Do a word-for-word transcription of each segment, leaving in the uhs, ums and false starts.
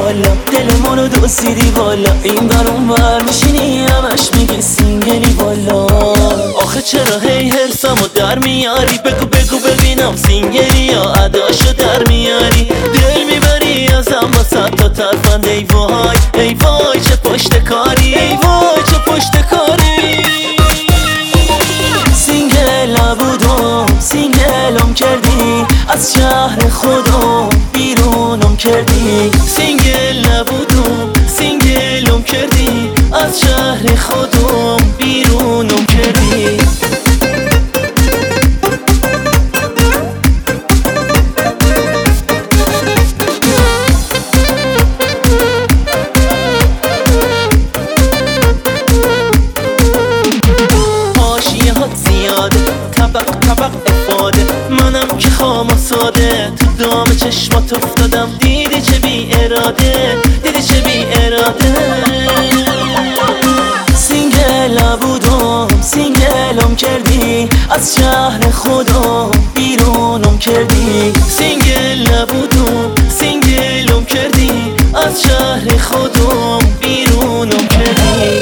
والا، دلمونو دزدیدی والا. این بر اون بر میشینی همش میگی سینگلی والا. آخه چرا هی حرفمو در میاری؟ بگو بگو ببینم سینگلی یا اداشو در میاری؟ دل میبری ازم واسه تا ترفند. ای وای ای وای چه پشت کاری، ای وای چه پشت کاری. سینگل نبودم سینگلم کردی، از شهر خودم بیرونم کردی. سینگل نبودم سینگلم کردی، از شهر خودم بیرونم کردی. طبق طبق افاده، منم که خام و ساده تو دام چشمات افتادم. دیدی چه بی اراده، دیدی چه بی اراده. سینگل نبودم سینگلم کردی، از شهر خودم بیرونم کردی. سینگل نبودم سینگلم کردی، از شهر خودم بیرونم کردی.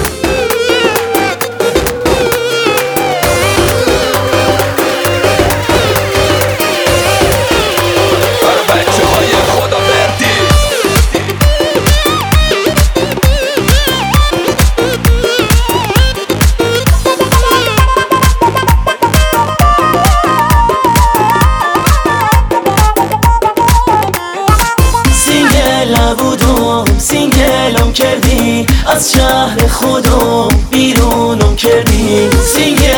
نبودم سینگلم کردی، از شهر خودم بیرونم کردی. سینگل